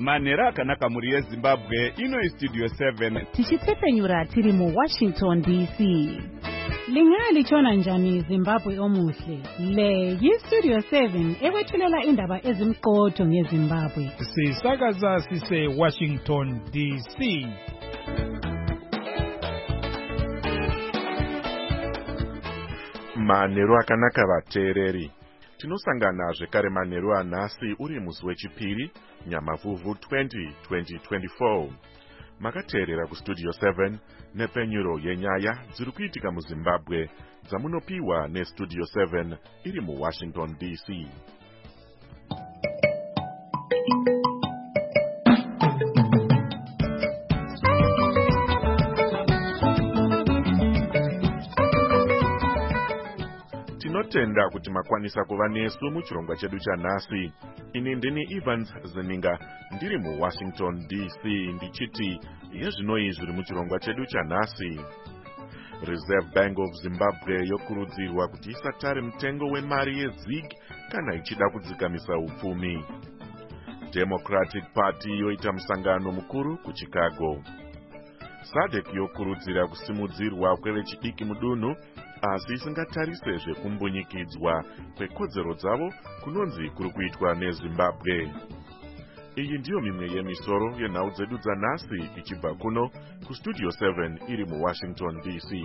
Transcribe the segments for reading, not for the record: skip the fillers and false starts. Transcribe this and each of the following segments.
manhero akanaka muri yezimbabwe. Ino Studio 7 tichitsepenyura tiri mu Washington DC. Lingalitshona njani Zimbabwe omuhle? Le yi-Studio 7 ekwethulela indaba ezimqotho ngeZimbabwe. Sisakaza sise Washington DC. Manhero akanaka vateereri. Tinosangana zvekare manhero anhasi uri musi wechipiri Nyamavhuvhu 2024. Makateerera kuStudio 7 nepenyuro yenyaya dziri kuitika muZimbabwe dzamunopiwa neStudio 7 iri muWashington DC. Tinotenda kuti makwanisa kuva nesu muchirongwa chedu chanhasi. Ini ndini Evans Zeninga ndiri muWashington DC ndichiti yezvinoi zviri muchirongwa chedu chanhasi. Reserve Bank of Zimbabwe yokurudzirwa kuti isatare mutengo wemari yeZig kana ichida kudzikamisa upfumi. Democratic Party yoita musangano mukuru kuChicago. SADC yokurudzira kusimudzirwa kwevechidiki mudunhu asi isingatarise zvekumbunyikidzwa kwekodzero dzavo kunonzi kuri kuitwa neZimbabwe. Iyi ndiyo mimwe yemisoro yenhau dzedu dzanhasi ichibva kuno kuStudio 7 iri muWashington DC.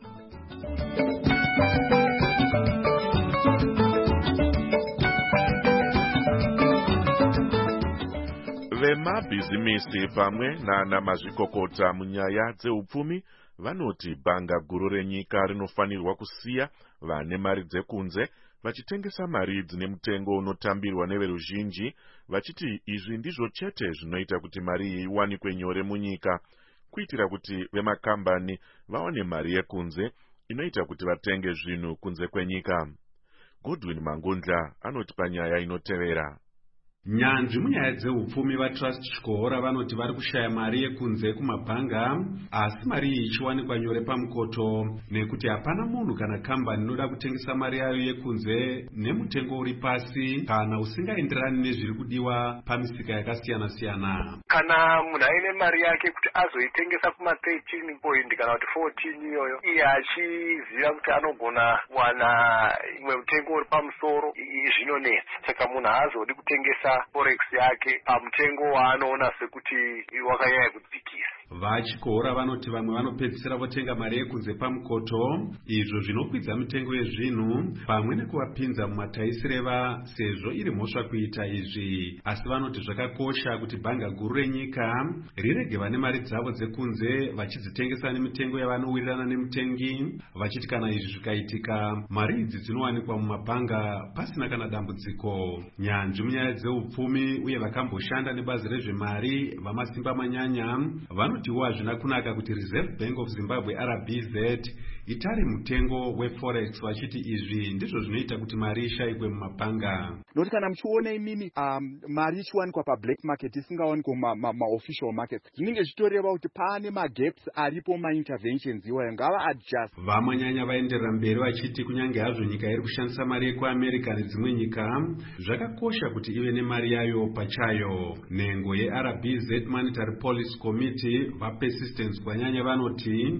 Vemabhizimisi pamwe nana mazvikokota munyaya dzeupfumi vanoti bhanga guru renyika rinofanirwa kusiya vane mari dzekunze vachitengesa mari dzine mutengo unotambirwa neveruzhinji, vachiti izvi ndizvo chete zvinoita kuti mari iyi iwanikwe nyore munyika, kuitira kuti vemakambani vaone mari yekunze inoita kuti vatenge zvinhu kunze kwenyika. Godwin Mangundla anoti panyaya inotevera. Nyanzvi munyaya dzeupfumi vaTrust Chikora vanoti vari kushaya mari yekunze kumabhanga, asi mari iyi ichiwanikwa nyore pamukoto nekuti hapana munhu kana kambani inoda kutengesa mari yayo yekunze nemutengo uri pasi kana usingaenderani nezviri kudiwa pamisika yakasiyana siyana. Kana munhu aine mari yake kuti azoitengesa kuma13 point kana kuti 14 iyoyo, iye achiziva kuti anogona kuwana imwe mutengo uri pamusoro, zvinonetsa. Saka munhu haazodi kutengesa forex yake pamutengo waanoona sekuti wakanyanya kudzikisa. VaChikora vanoti vamwe vanopedzisira votenga mari yekunze pamukoto, izvo zvinokwidza mitengo yezvinhu pamwe nekuvapinza mumataisureva sezvo iri mhosva kuita izvi. Asi vanoti zvakakosha kuti bhanga guru renyika rirege vane mari dzavo dzekunze vachidzitengesa nemitengo yavanowirirana nemutengi, vachiti kana izvi zvikaitika mari idzi dzinowanikwa mumabhanga pasina kana dambudziko. Nyanzvi munyaya dzeupfumi uye vakamboshanda nebazi rezvemari vamasimba manyanya vanotiwo hazvina kunaka kuti Reserve Bank of Zimbabwe RBZ itare mutengo weforex, vachiti izvi ndizvo zvinoita kuti mari ishayikwe mumabhanga. Noti kana muchiona imini mari ichiwanikwa pablack market isingawanikwa maofficial markets, zvinenge zvitoreva kuti pane magaps aripo, mainterventions iwayo ngava adjust. Vamanyanya vaenderera mberi vachiti kunyange hazvo nyika iri kushandisa mari yekuAmerica nedzimwe nyika, zvakakosha kuti ive nemari yayo pachayo. Nhengo yeRBZ Monetary Policy Committee vaPersistence kwanyanya vanoti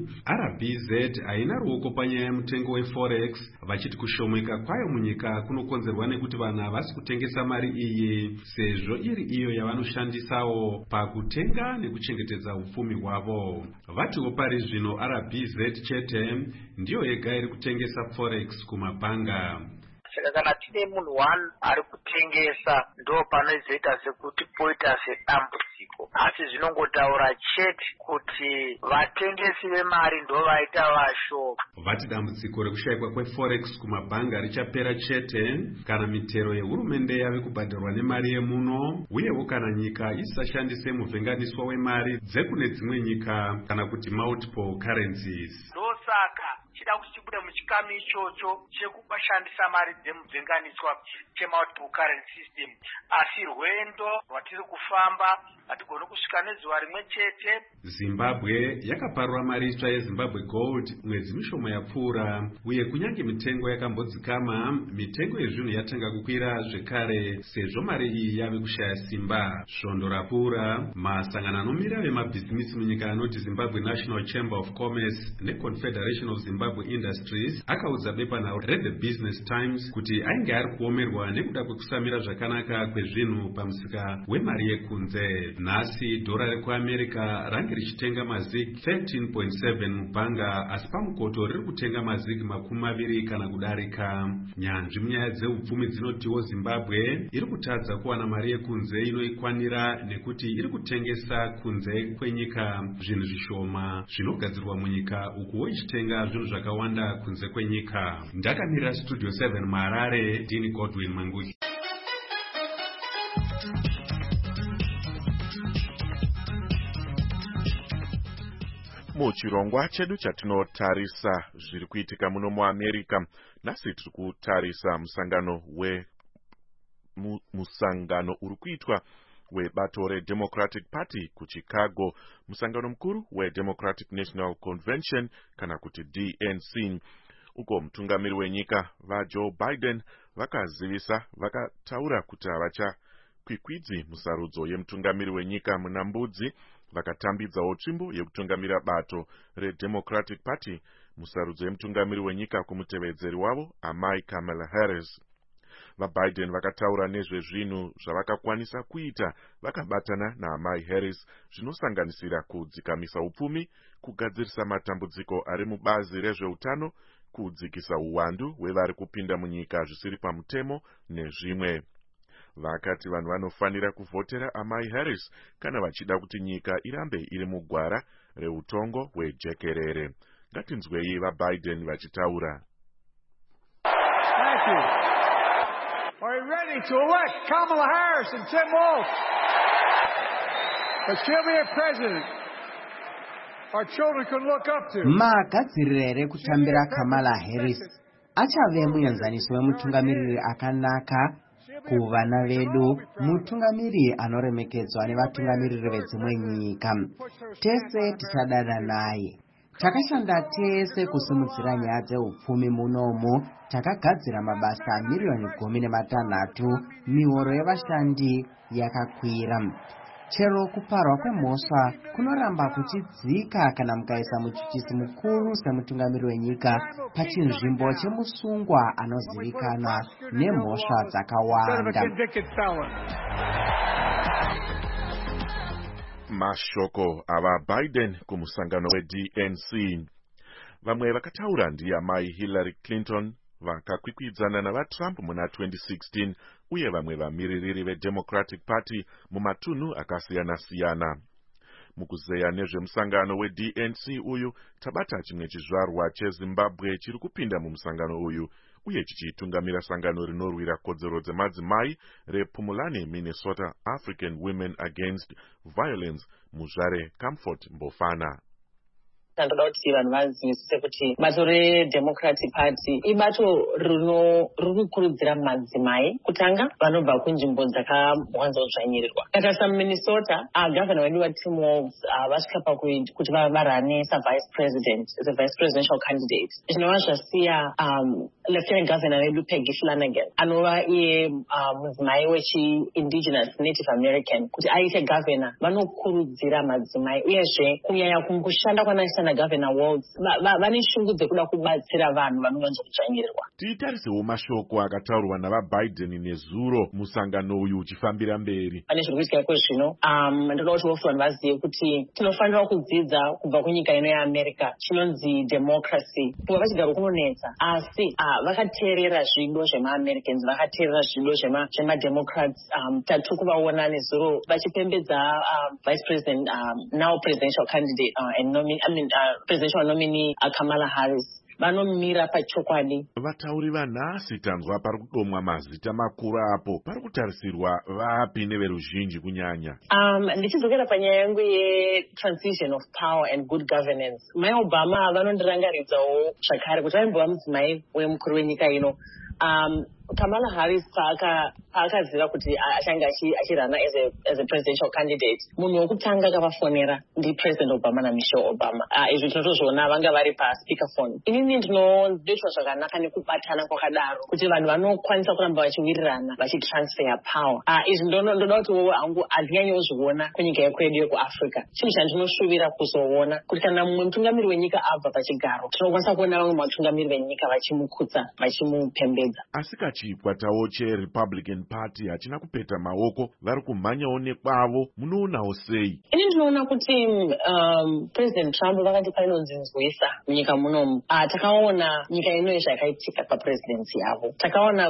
RBZ haina ruoko panyaya yemutengo weforex, vachiti kushomeka kwayo munyika kunokonzerwa nekuti vanhu havasi kutengesa mari iyi sezvo iri iyo yavanoshandisawo pakutenga nekuchengetedza upfumi hwavo. Vatiwo pari zvino RBZ chete ndiyo yega iri kutengesa forex kumabhanga. Saka kana tine munhu ari kutengesa ndo panozoita sekuti poita sedambudziko, asi zvinongotaura chete kuti vatengesi vemari ndo vaita vasho. Vati dambudziko rekushayikwa kweforex kumabhanga richapera chete kana mitero yehurumende yave kubhadharwa nemari yemuno, uyewo kana nyika isashandise muvhenganiswa wemari dzekune dzimwe nyika kana kuti multiple currencies. Ndosaka chida tinoda kuti tibude muchikamu ichocho chekushandisa mari dzemudzenganiswa chemultiple currency system. Asi rwendo rwatiri kufamba hatigoni kusvika nezuva rimwe chete. Zimbabwe yakaparura mari itsva yeZimbabwe Gold mwedzi mishomo yapfuura, uye kunyange mitengo yakambodzikama, mitengo yezvinhu yatanga kukwira zvekare sezvo mari iyi yave kushaya simba. Svondo rapfuura, masangano anomira vemabhizimisi munyika anoti Zimbabwe National Chamber of Commerce neConfederation of Zimbabwe Industries akaudza bepanhau reThe Business Times kuti ainge ari kuomerwa nekuda kwekusamira zvakanaka kwezvinhu pamusika wemari yekunze. Nhasi dhora rekuAmerica range richitenga mazig 13.7 mubhanga, asi pamukoto riri kutenga mazig 20 kana kudarika. Nyanzvi munyaya dzeupfumi dzinotiwo Zimbabwe iri kutadza kuwana mari yekunze inoikwanira nekuti iri kutengesa kunze kwenyika zvinhu zvishoma zvinogadzirwa munyika, ukuwo ichitenga zvinhu zvakawanda kunze kwenyika. Ndakamira Studio 7 muHarare, Dini Godwin Manguchi. Muchirongwa chedu chatinotarisa zviri kuitika muno muAmerica, nhasi tiri kutarisa musangano uri kuitwa webato reDemocratic Party kuChicago, musangano mukuru weDemocratic National Convention kana kuti DNC. Uko mutungamiri wenyika vaJoe Biden vakataura kuti havachakwikwidzi musarudzo yemutungamiri wenyika muna mbudzi, vakatambidzawo tsvimbo yekutungamira bato reDemocratic Party musarudzo yemutungamiri wenyika kumutevedzeri wavo amai Kamala Harris. VaBiden vakataura nezvezvinhu zvavakakwanisa kuita vakabatana naamai Harris, zvinosanganisira kudzikamisa upfumi, kugadzirisa matambudziko ari mubazi rezveutano, kudzikisa uwandu hwevari kupinda munyika zvisiri pamutemo nezvimwe. Vakati vanhu vanofanira kuvhotera amai Harris kana vachida kuti nyika irambe iri mugwara reutongo hwejekerere. Ngatinzwei vaBiden vachitaura. Thank you. Are you ready to elect Kamala Harris and Tim Walz? But she'll be a president our children can look up to. Magadzirire kutambira Kamala Harris. Achave muenzaniso wemutungamiriri akanaka kuvana vedu, mutungamiri anoremekedzwa nevatungamiriri vedzimwe nyika. Tese tichadana naye. Takashanda tese kusimudzira nyaya dzeupfumi munomu, takagadzira mabasa milioni 16, mihoro yevashandi yakakwira. Chero kuparwa kwemhosva kunoramba kuchidzika kana mukaisa muchuchisi mukuru semutungamiri wenyika pachinzvimbo chemusungwa anozivikanwa nemhosva dzakawanda. Mashoko avaBiden kumusangano weDNC. Vamwe vakataura ndiamai Hillary Clinton vakakwikwidzana navaTrump muna 2016, uye vamwe vamiririri veDemocratic Party mumatunhu akasiyana-siyana. Mukuzeya nezvemusangano weDNC uyu, tabata chimwe chizvarwa cheZimbabwe chiri kupinda mumusangano uyu, uye chichitungamira sangano rinorwira kodzero dzemadzimai rePumulani, Minnesota African Women Against Violence, muzvare Comfort Mbofana. Ndoda kuti vanhu vazivisise kuti bato reDemocratic Party ibato ririkukurudzira madzimai kutanga vanobva kunzvimbo dzakawanzodzvanyirirwa. Tatarisa muMinnesota, gavana wedu waTim Walz vasvika pakuti varane savice president, as a vice presidential candidate. Zvinova zvasiya lieutenant governor wedu Peggy Flanagan, anova iye mudzimai wechi-indigenous Native American, kuti aite governor. Vanokurudzira madzimai, uyezve kunyanya kushanda kwanaisa naGavana Walz vane shungu dzekuda kubatsira vanhu vanovanzokudzvanyirirwa. Tiitarisewo mashoko akataurwa navaBiden nezuro musangano uyu uchifambira mberi. Pane zviri kuitika kwezvino, ndoda kuti vofu vanhu vazive kuti tinofanira kudzidza kubva kunyika ino yeAmerica chinonzi democracy. Kuva vachigara kunonetsa, asi vakateerera zvido zvemaAmericans, vakateerera zvido zvemademocrats. Tatu kuvaona nezuro vachipembedza vice president, now presidential candidate and presidential nominee Kamala Harris. vanomira pachokwadi. Vatauri vanhasi tanzwa pari kudomwa mazita makuru apo. Pari kutarisirwa vapi neveruzhinji kunyanya? Ndichidzokera panyaya yangu ye-transition of power and good governance, mai Obama vanondirangaridzawo zvakare kuti aimbova mudzimai wemukuru wenyika ino. Kamala Harris paakaziva kuti achange achirana as a presidential candidate, munhu wokutanga akavafonera ndi President Obama naMichelle Obama. Izvi tinotozviona vanga vari paspeakerphone. Inini ndinoitwa zvakanaka nekubatana kwakadaro kuti vanhu vanokwanisa kuramba vachiwirirana vachitransfer power. Izvi ndoda kuti hangu handinganyozviona kunyika yekwedu yekuAfrica. Chinhu chandinoshuvira kuzoona kuti kana mumwe mutungamiri wenyika abva pachigaro, tinokwanisa kuona vamwe vatungamiri venyika vachimukutsa vachimupembedza. Asi kachikwatawo cheRepublican Party hachina kupeta maoko, vari kumhanyawo nekwavo. Munoonawo sei? Ini ndinoona kuti President Trump vakati painonzinzwisa munyika munomu. Takaona nyika ino zvakaitika papresidency yavo. Takaona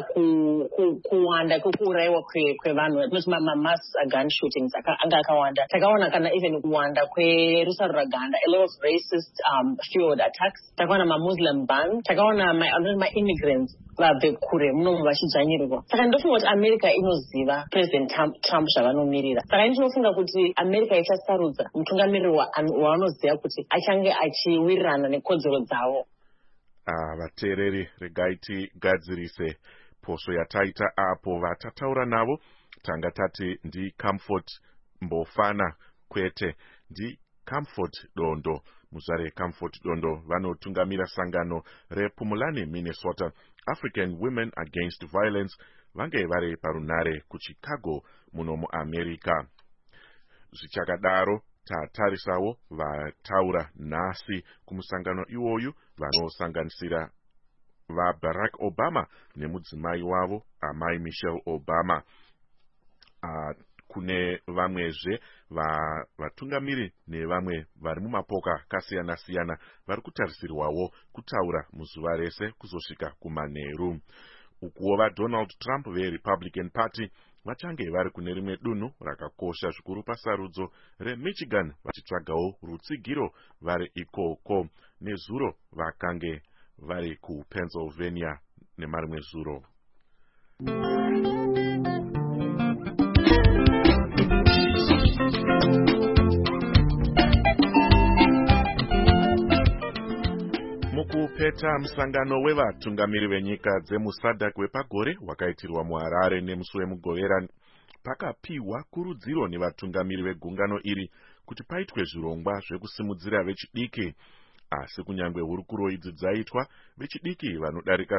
kuwanda kwekuurayiwa kwevanhu, tinoti mass gun shootings anga akawanda. Takaona kana even kuwanda kwerusaro raganda, a lot of racist fueled attacks. Takaona mamuslim ban. Takaona ma-immigrants vabve kure munomu vachidzvanyirirwa. Saka ndofunga kuti America inoziva President Trump zvavanomirira. Saka ndinofunga kuti America ichasarudza mutungamiriri wavanoziva kuti achange achiwirirana nekodzero dzavo. Vateereri, regai tigadzirise posvo yataita apo. Vatataura navo tanga tati ndi Comfort Mbofana, kwete ndi Comfort Dondo. Muzare Comfort Dondo vanotungamira sangano rePumulani, Minnesota, African Women Against Violence, vange vari parunare kuChicago muno muAmerica. Zvichakadaro tatarisawo vataura nhasi kumusangano iwoyu vanosanganisira vaBarack Obama nemudzimai wavo amai Michelle Obama. Kune vamwezve vatungamiri nevamwe vari mumapoka akasiyana-siyana vari kutarisirwawo kutaura muzuva rese kuzosvika kumanheru. Ukuwo vaDonald Trump veRepublican Party vachange vari kune rimwe dunhu rakakosha zvikuru pasarudzo reMichigan vachitsvagawo rutsigiro vari ikoko. Nezuro vakange vari kuPennsylvania nemarimwe zuro. Mukupeta musangano wevatungamiri venyika dzemuSADC wepagore wakaitirwa muHarare nemusi wemugovera, pakapiwa kurudziro nevatungamiri vegungano iri kuti paitwe zvirongwa zvekusimudzira vechidiki. Asi kunyangwe hurukuro idzi dzaitwa, vechidiki vanodarika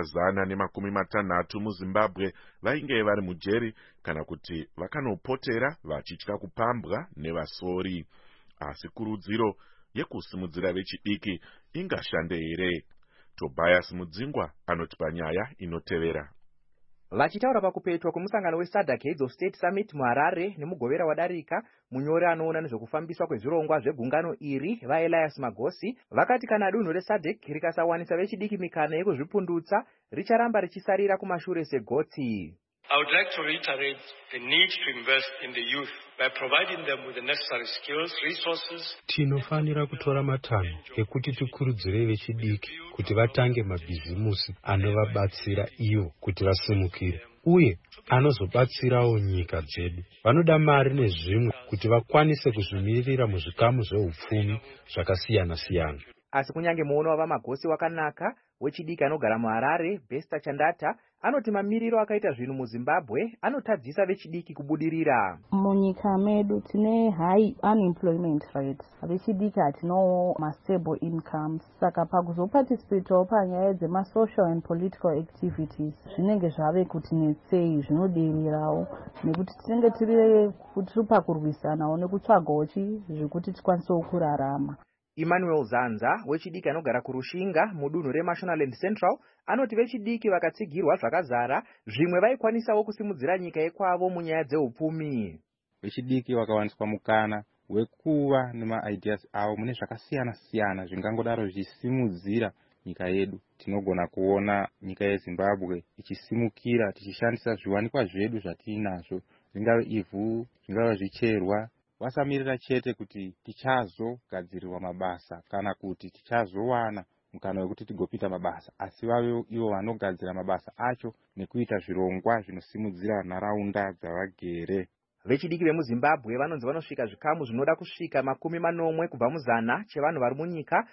160 muZimbabwe vainge vari mujeri kana kuti vakanopotera vachitya kupambwa nevasori. Asi kurudziro yekusimudzira vechidiki ingashande here? Tobias Mudzingwa anotipa nyaya inotevera. Vachitaura pakupetwa kwemusangano weSADC Heads of State Summit muHarare nemugovera wadarika, munyori anoona nezvekufambiswa kwezvirongwa zvegungano iri vaElias Magosi vakati kana dunhu reSADC rikasawanisa vechidiki mikana yekuzvipundutsa richaramba richisarira kumashure segotsi. I would like to reiterate the need to invest in the youth by providing them with the necessary skills, resources. Tinofanira kutora matanho ekuti tikurudzire vechidiki kuti vatange mabhizimusi anovabatsira ivo kuti vasimukire uye anozobatsirawo nyika dzedu. Vanoda mari nezvimwe kuti vakwanise kuzvimirira muzvikamu zveupfumi zvakasiyana-siyana. Asi kunyange muono wavaMagosi wakanaka, wechidiki anogara muHarare, Besta Chandata, anoti mamiriro akaita zvinhu muZimbabwe anotadzisa vechidiki kubudirira. Munyika medu tine high unemployment rate. Vechidiki hatinawo stable incomes. Saka pakuzoparticipate panyaya dzemasocial and political activities zvinenge zvave kutinetsei, zvinodererawo nekuti tinenge tiri pakurwisanawo nekutsvagawo zvekuti tikwanisewo kurarama. Emmanuel Zanza, wechidiki anogara kuRushinga mudunhu reMashonaland Central, anoti vechidiki vakatsigirwa zvakazara zvimwe vaikwanisawo kusimudzira nyika yekwavo munyaya dzeupfumi. Vechidiki vakawaniswa mukana wekuva nemaideas avo mune zvakasiyana-siyana zvingangodaro zvichisimudzira nyika yedu. Tinogona kuona nyika yeZimbabwe ichisimukira tichishandisa zviwanikwa zvedu zvatinazvo, zvingave ivhu, zvingave zvicherwa. Vasamirira chete kuti tichazogadzirirwa mabasa kana kuti tichazowana mukana wekuti tigopita mabasa, asi vave ivo vanogadzira mabasa acho nekuita zvirongwa zvinosimudzira nharaunda dzavagere. Vechidiki vemuZimbabwe vanonzi vanosvika zvikamu zvinoda kusvika 40 kubva muzana chevanhu vari munyika,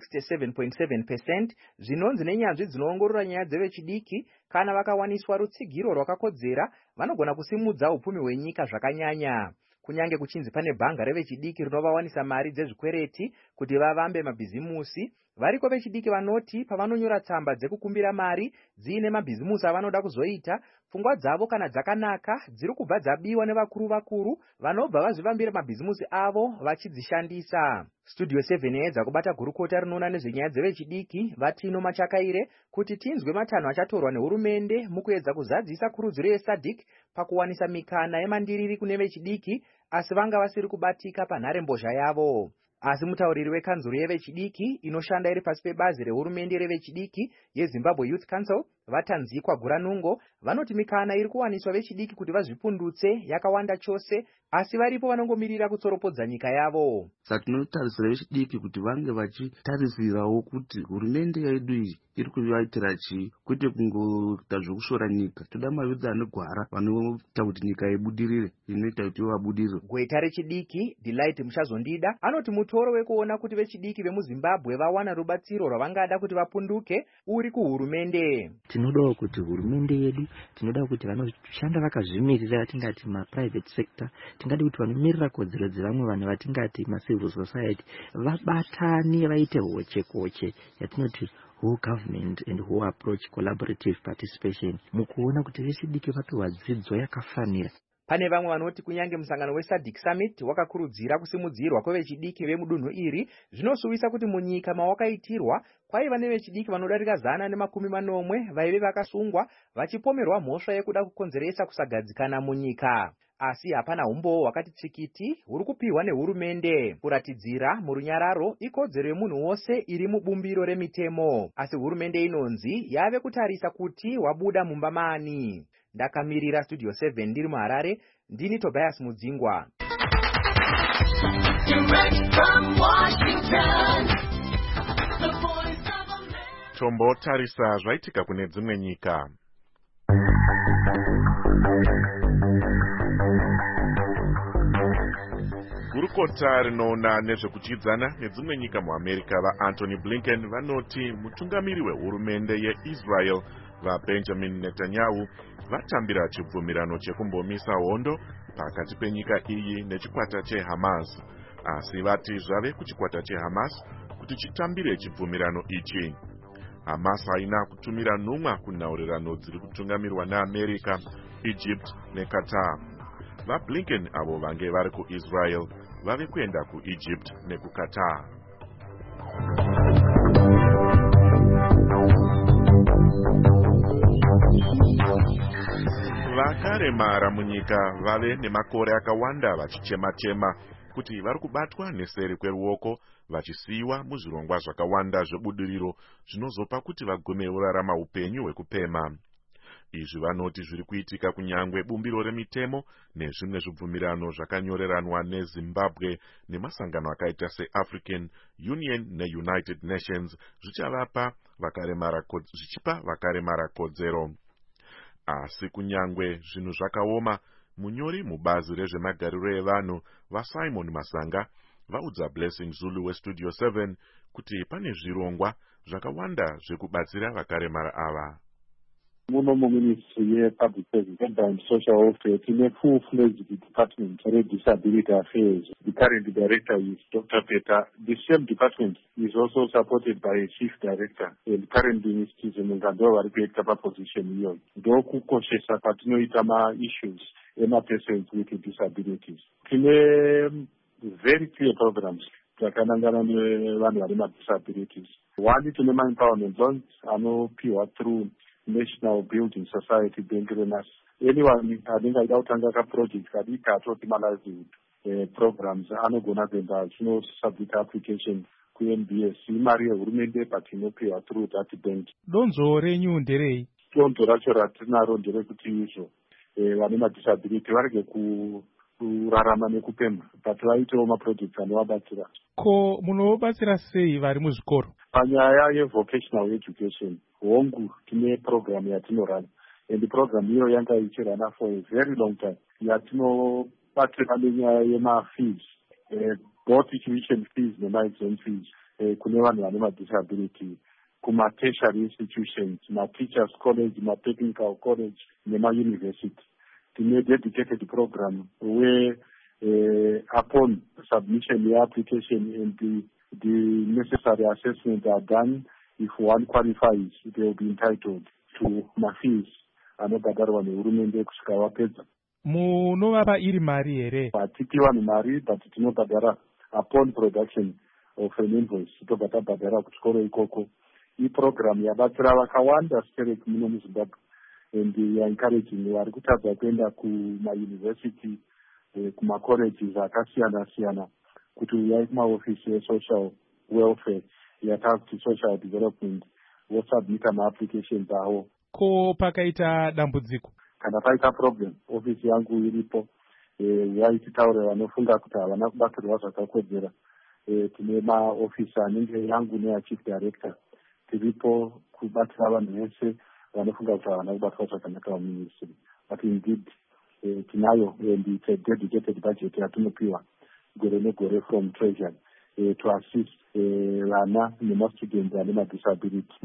67.7%, zvinonzi nenyanzvi dzinoongorora nyaya dzevechidiki kana vakawaniswa rutsigiro rwakakodzera vanogona kusimudza upfumi hwenyika zvakanyanya. Kunyange kuchinzi pane bhanga revechidiki rinovawanisa mari dzezvikwereti kuti vavambe mabhizimusi, variko vechidiki vanoti pavanonyora tsamba dzekukumbira mari dziine mabhizimusi avanoda kuzoita, pfungwa dzavo kana dzakanaka dziri kubva dzabiwa nevakuru vanobva vazvivambira mabhizimusi avo vachidzishandisa. Studio 7 yaedza kubata gurukota rinoona nezvenyaya dzevechidiki Vatino Machakaire kuti tinzwe matanho achatorwa nehurumende mukuedza kuzadzisa kurudziro yeSADC pakuwanisa mikana yemandiriri kune vechidiki, asi vanga vasiri kubatika panharembozha yavo. Asi mutauriri wekanzuro yevechidiki inoshanda iri pasi pebazi rehurumende revechidiki yeZimbabwe Youth Council, Vatanzikwa Guranungo, vanoti mikana iri kuwaniswa vechidiki kuti vazvipundutse yakawanda chose, asi varipo vanongomirira kutsoropodza nyika yavo. Saka tinotarisira vechidiki kuti vange vachitarisirawo kuti hurumende yedu iyi iri kuvaitira chii, kwete kungoita zvokushora nyika. Toda mavhudzi anogwara vanoita kuti nyika ibudirire, inoita kuti vabudirire. Gweta rechidiki Delight Muchazondida anoti mutoro wekuona kuti vechidiki vemuZimbabwe vawana rubatsiro rwavangada kuti vapunduke uri kuhurumende. Tinodawo kuti hurumende yedu, tinoda kuti vanoshanda vakazvimirira vatingati ma-private sector, tingadi kuti vanomirira kodzero dzevamwe vanhu vatingati ma-civil society vabatane vaite hoche yatinoti whole government and whole approach collaborative participation mukuona kuti vechidiki vapiwa dzidzo yakafanira. Pane vamwe vanoti kunyange musangano weSADC Summit wakakurudzira kusimudzirwa kwevechidiki vemudunhu iri, zvinosuwisa kuti munyika mawakaitirwa kwaiva nevechidiki vanodarika 140 vaive vakasungwa vachipomerwa mhosva yekuda kukonzeresa kusagadzikana munyika. Asi hapana umbowo hwakati tsikiti huri kupiwa nehurumende kuratidzira murunyararo ikodzero yemunhu wose iri mubumbiro remitemo, asi hurumende inonzi yave kutarisa kuti wabuda mumba maani. Ndakamirira Studio 7 ndiri muHarare, ndini Tobias Mudzingwa. Tombotarisa zvaitika kune dzimwe nyika. Gurukota rinoona nezvekuchidzana nedzimwe nyika muAmerica vaAntony Blinken vanoti mutungamiri wehurumende yeIsrael vaBenjamin Netanyahu vatambira chibvumirano chekumbomisa hondo pakati penyika iyi nechikwata cheHamas, asi vati zvave kuchikwata cheHamas kuti chitambire chibvumirano ichi. Hamas haina kutumira nhumwa kunhaurirano dziri kutungamirwa neAmerica, Egypt neQatar. VaBlinken avo vange vari kuIsrael vave kuenda kuEgypt nekuQatar. Vakaremara munyika vave nemakore akawanda vachichema-chema kuti vari kubatwa neseri kweruoko vachisiyiwa muzvirongwa zvakawanda zvebudiriro zvinozopa kuti vagume urarama upenyu hwekupema. Izvi vanoti zviri kuitika kunyangwe bumbiro remitemo nezvimwe zvibvumirano zvakanyoreranwa neZimbabwe nemasangano akaita seAfrican Union neUnited Nations zvichipa vakaremara kodzero. Asi kunyangwe zvinhu zvakaoma, munyori mubazi rezvemagariro evanhu vaSimon Masanga vaudza Blessing Zulu weStudio 7 kuti pane zvirongwa zvakawanda zvekubatsira vakaremara ava. Muno muministry yepublic service and social welfare tine full-fledged department redisability affairs. The current director is Dr. Peter. The same department is also supported by a chief director. The current ministry ndo vari kuita paposition iyoyo. Ndokukoshesa patinoita ma-issues ema-persons with disabilities. Tine very clear programs dzakanangana nevanhu vari ma-disabilities. One, tine ma-empowerment loans anopiwa through National Building Society Bank Renas. Anyone anenge aida kutanga ka-project kadiki atoti ma-livelihood programs anogona kuenda achino-submit application ku-NBS. Imari yehurumende but inopiwa through that bank. Donzo renyu nderei? Donzo racho ratinaro nderekuti izvo vane madisability varege kurarama nekupemha, but vaitewo maprojects anovabatsira. Ko munobatsira sei vari muzvikoro? Panyaya yevocational education, hongu tine program yatinorana, and program iyo yanga ichirana for a very long time. Yatinobatsira nenyaya yemafees, both tuition fees nemaexam fees, kune vanhu vane madisability, kuma-tertiary institutions, ma-teachers college, ma-technical college, nema-university. Tine dedicated program where upon submission the application and the necessary assessments are done, if one qualifies, they will be entitled to mafees anobhadharwa nehurumende kusvika vapedza. Munovapa iri mari here? Hatipi vanhu mari, but tinobhadhara upon production of an invoice, tobva tabhadhara kuchikoro ikoko. Iyi program yabatsira vakawanda sitereki muno muZimbabwe, and yaencouraging vari kutadza kuenda kumauniversity, kuma-colleges akasiyana siyana, kuti uyai kumaofisi esocial welfare yatakuti social development, vosubmita ma-applications avo. Ko pakaita dambudziko, kana paita problem, ofisi yangu iripo, uyai titaure vanofunga kuti havana kubatsirwa zvakakodzera. Tine maofisi anenge yangu neyachief director, tiripo kubatsira vanhu vese vanofunga kuti havana kubatwa zvakanaka muministry. But indeed, tinayo, and it's a dedicated budget yatinopiwa gore negore from treasury to assist vana nemastudents ane madisability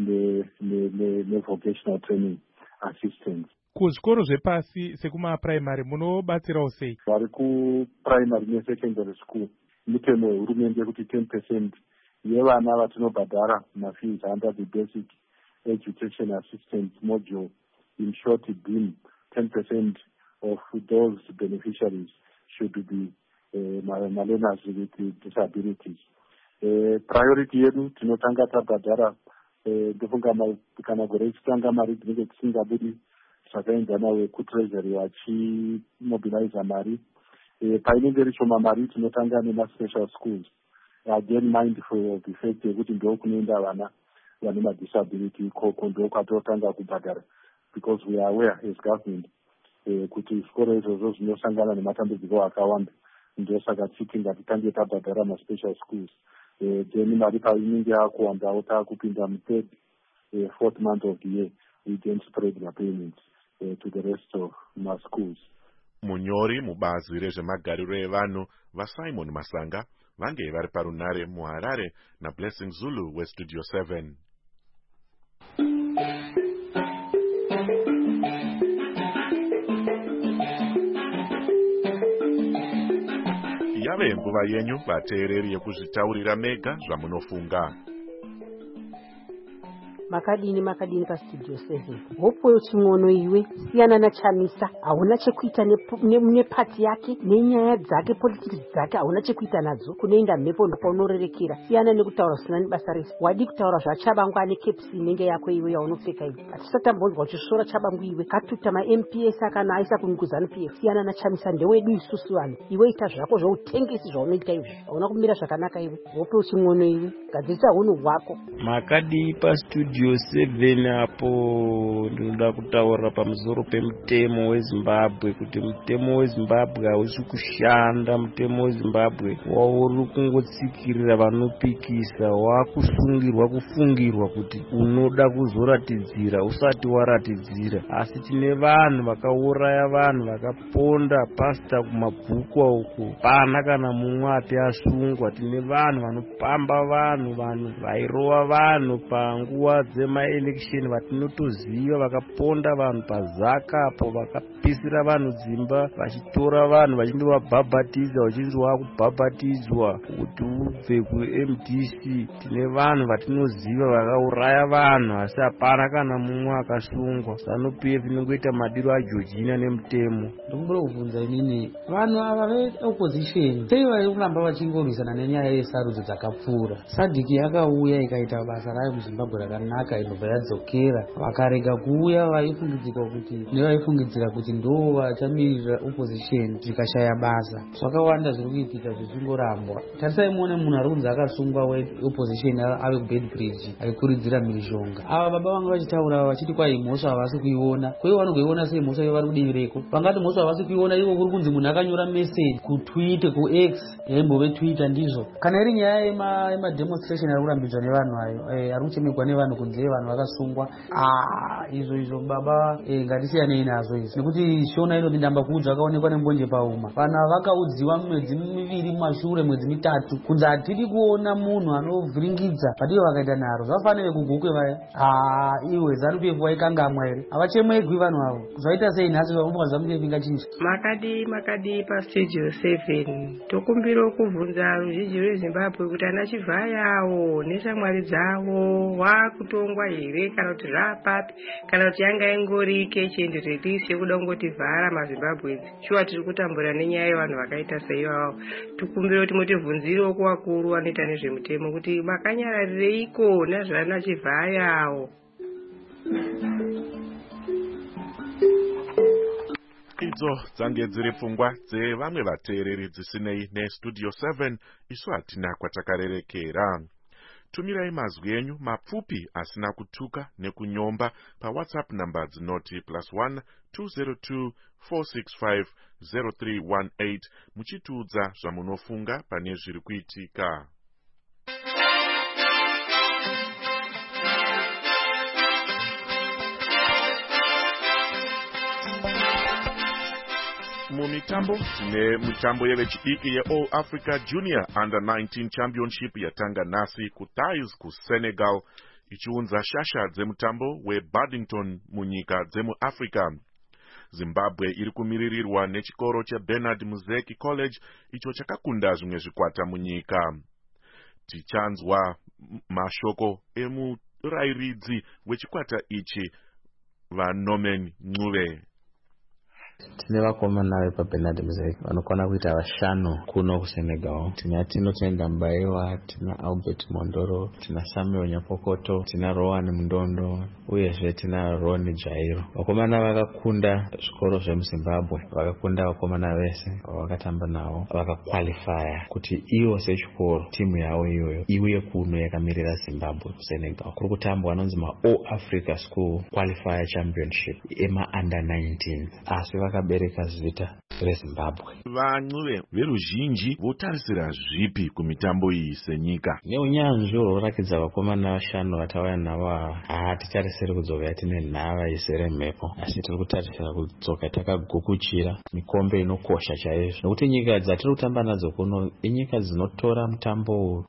nevocational training assistance. Kuzvikoro zvepasi sekuma-primary munobatsirawo sei? Vari kuprimary nesecondary school, mutemo wehurumende kuti 10% yevana vatinobhadhara mafees under the basic education assistance module, in short BEAM, 10% of those beneficiaries should be learners with disabilities. Priority yedu tinotanga tabhadhara, ndofunga kana gore ichitanga mari dzinenge dzisingabudi zvakaenzana wekutreasury vachimobiliza mari. Painenge rishoma mari tinotanga nema-special schools, again mindful of the fact yekuti ndo kunoenda vana vane madisability ikoko, ndo kwatinotanga kubhadhara, because we are aware as government kuti zvikoro izvozvo zvinosangana nematambudziko akawanda, ndosaka tichiti ngatitange tabhadhara ma-special schools. Then mari painenge yakuwandawo taakupinda mu3rd, 4th month of the year, we can spread the payments to the rest of my schools. Munyori mubazi rezvemagariro evanhu vaSimon Masanga vange vari parunare muHarare naBlessing Zulu weStudio 7. Yave nguva yenyu vateereri yekuzvitaurira mega zvamunofunga. Makadini paStudio 7. Hopoyo chimwono iwe, siyana naChamisa, hauna chekuita nepati yake, nenyaya dzake, politics dzake, hauna chekuita nadzo. Kunoenda mhepo ndopaunorerekera. Siyana nekutaura usina nebasa rese. Wadi kutaura zvaChabangwa nekepsi inenge yako iwe yaunopfeka iwe. Hatisatambonzwa uchisvora Chabangu iwe. Katuta ma-MPS akana aisa kuNguzanu PF. Siyana naChamisa ndewedu isusu vanhu. Iwe ita zvako zvoutengesi zvaunoita izvi. Hauna kumira zvakanaka iwe. Hopoyo chimwono iwe. Gadzirisa hunhu hwako. Makadi paStudio 7 apo ndinoda kutaura pamusoro pemutemo weZimbabwe, kuti mutemo weZimbabwe hausi kushanda. Mutemo weZimbabwe wauri kungotsikirira vanopikisa, kufungirwa kuti unoda kuzoratidzira usati waratidzira. Asi tine vanhu vakauraya vanhu, vakaponda pasta kumabhuku uku, pana kana mumwe ati asungwa. Tine vanhu vanopamba vanhu vairova vanhu panguva dzemaelection vatinotoziva, vakaponda vanhu pazaka apo, vakapisira vanhu dzimba, vachitora vanhu vachindovabhabhatidza, vachinzi wakubhabhatidzwa kuti ubve kuMDC. Tine vanhu vatinoziva vakauraya vanhu, asi hapana kana mumwe akasungwa. ZANU-PF inongoita madiro aJorgina nemutemo. Ndokumbura kubvunza inini, vanhu ava veopposition sei vari kuramba vachingorwisana nenyaya yesarudzo dzakapfuura? SADC yakauya ikaita basa rayo muZimbabwe rakanaka. yakanaka inobva yadzokera, vakarega kuuya nevaifungidzira kuti ndo vachamirira opposition zvikashaya basa. Zvakawanda zviri kuitika zvichingorambwa. Tarisai muone munhu ari kunzi akasungwa opposition ave kubedbridge akikurudzira mhirizhonga. Ava baba vanga vachitaura vachiti kwai mhosva havasi kuiona. Kwaivo vanogoiona sei mhosva iyo vari kudivi reko? Vangati mhosva havasi kuiona ivo kuri kunzi munhu akanyora message kutwitter kuX yaimbove Twitter ndizvo. Kana iri nyaya yemademonstration ari kurambidzwa nevanhu ayo ari kuchemekwa nevanhu kunze vanhu vakasungwa, izvo baba ngatisiyanei nazvo izvi, nekuti shona inoti ndamba kuudza akaonekwa nembonje pauma. Vanhu vakaudziwa mwedzi miviri mumashure, mwedzi mitatu, kunzi hatidi kuona munhu anovhiringidza patiyo vakaita naro. Zvafanire kugukwe vaya. Iwe ZANU-PF vaikangamwa here? Havachemegwi vanhu avo. Zvaita sei nhasi vaumba ZANU-PF ingachinja? Makadi pastudio 7 tokumbira kubvunza ruzhinji rweZimbabwe kuti ana Chivhayawo neshamwari dzavo wakutongwa here kana kuti zvapapi, kana kuti yanga ingori kechendi release yekuda kungoti vhara maZimbabwe. Shuwa tiri kutambura nenyaya yevanhu vakaita seivavo. Tikumbira kuti mutivhunzirewo kuvakuru vanoita nezvemutemo kuti makanyararireiko nazvana Chivhayawo. Idzo dzange dziri pfungwa dzevamwe vateereri dzisinei nestudio 7 isu hatina kwatakarerekera. Tumirai mazwi enyu mapfupi asina kutuka nekunyomba paWhatsApp namba dzinoti +1 202 465 0318 muchitiudza zvamunofunga pane zviri kuitika. Mumitambo tine mutambo yevechidiki yeAll Africa Junior Under 19 Championship yatanga nasi kuThais kuSenegal ichiunza shasha dzemutambo weBaddington munyika dzemuAfrica. Zimbabwe iri kumiririrwa nechikoro cheBernard Muzeki College icho chakakunda zvimwe zvikwata munyika. Tichanzwa mashoko emurairidzi wechikwata ichi vaNorman Ncube. Tine vakomana vepaBernard Muzeki vanokwana kuita vashanu kuno kuSenegal. Tina Tinotenda Mbaiwa, tina Albert Mondoro, tina Samuel Nyapokoto, tina Rowan Mundondo uyezve tina Ron Jairo. Vakomana vakakunda zvikoro zvemuZimbabwe, vakakunda vakomana vese vakatamba navo, vakakwalifaya kuti ivo sechikoro timu yavo iyoyo iuye kuno yakamirira Zimbabwe kuSenegal. Kuri kutambwa anonzi maAll Africa School Qualifier Championship ema-under 19 asi vakabereka zita reZimbabwe. VaNcube veruzhinji votarisira zvipi kumitambo iyi senyika? Neunyanzvi hwokurakidza vakomana vashanu vatauya navo hatitarisiri kudzoka tine nhava izere mhepo, asi tiri kutarisira kudzoka takagukuchira mikombe inokosha chaizvo, nokuti nyika dzatiri kutamba nadzo kuno inyika dzinotora mutambo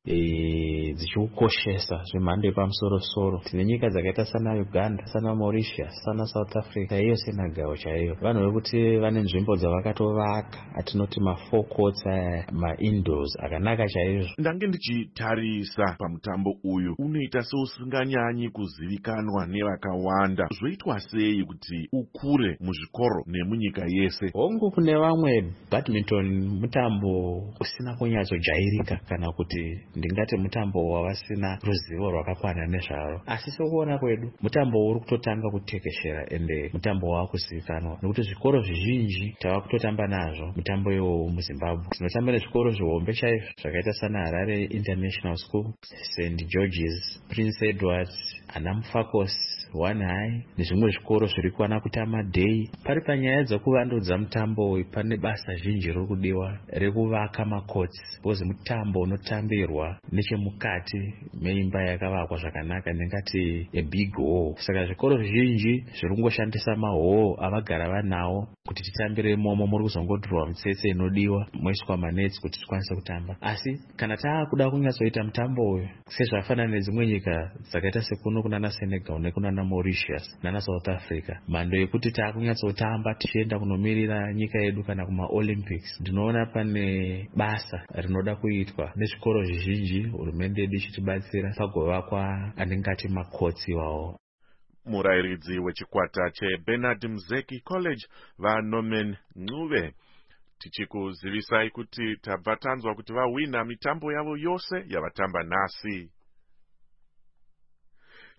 dzichiukoshesa zvemhando yepamusoro-soro. Tine nyika dzakaita sana Uganda, sana Mauritius, sana South Africa, iyo Senegal chaiyo. Vanhu vekuti vane nzvimbo dzavakatovaka atinoti ma4 courts ma-indoors akanaka chaizvo. Ndange ndichitarisa pamutambo uyu unoita seusinganyanyi kuzivikanwa nevakawanda. Zvoitwa sei kuti ukure muzvikoro nemunyika yese? Hongu kune vamwe badminton mutambo usina kunyatsojairika, kana kuti ndingati mutambo wavasina ruzivo rwakakwana nezvaro, asi sokuona kwedu mutambo uri kutotanga kutekeshera ende mutambo wakuzivikanwa, nekuti zvikoro zvizhinji tava kutotamba nazvo mutambo iwowo muZimbabwe. Tinotamba nezvikoro zvihombe chaizvo zvakaita sana Harare International School, St George's, Prince Edwards, Anamfakos, One High nezvimwe zvikoro zviri kuwana kuti amadhei. Pari panyaya dzokuvandudza mutambo uyu pane basa zhinji riri kudiwa rekuvaka makots, bozi mutambo unotambirwa nechemukati meimba yakavakwa zvakanaka, ndingati big hall. Saka zvikoro zvizhinji zviri kungoshandisa mahall avagara vanawo kuti titambire imomo, muri kuzongodhurwa mitsetse inodiwa moiswa manetsi kuti tikwanise kutamba. Asi kana taakuda kunyatsoita mutambo uyu sezvafanana nedzimwe nyika dzakaita sekuno kunana Senegal nekunana Mauritius nana South Africa, mhando yekuti taakunyatsotamba tichienda kunomirira nyika yedu kana kuma-Olympics, ndinoona pane basa rinoda kuitwa nezvikoro zvizhinji. Hurumende yedu ichitibatsira pagovakwa anengati makotsi iwawo. Murairidzi wechikwata cheBernard Muzeki College vaNorman Ncube. Tichikuzivisai kuti tabva tanzwa kuti vawina mitambo yavo yose yavatamba nasi.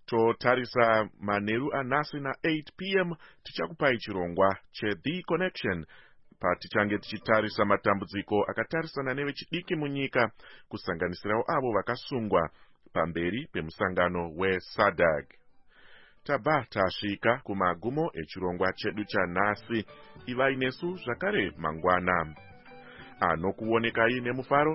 totarisa manheru anhasi na8 p.m. tichakupai chirongwa cheThe Connection patichange tichitarisa matambudziko akatarisana nevechidiki munyika kusanganisirawo avo vakasungwa pamberi pemusangano weSADC. Tabva tasvika kumagumo echirongwa chedu chanhasi. Ivai nesu zvakare mangwana. Anokuonekai nemufaro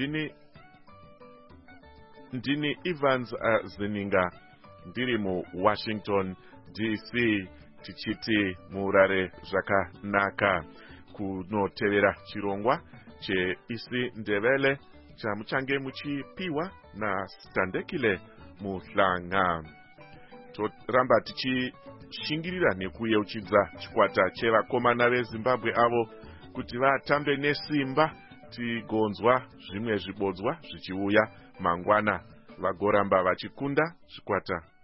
ndini Evans Zininga ndiri muWashington DC, tichiti murare zvakanaka kunotevera chirongwa cheIsi Ndebele chamuchange muchipiwa naStandekile Muhlanga. Toramba tichishingirira nekuyeuchidza chikwata chevakomana veZimbabwe avo kuti vatambe nesimba, tigonzwa zvimwe zvibodzwa zvichiuya mangwana vagoramba vachikunda zvikwata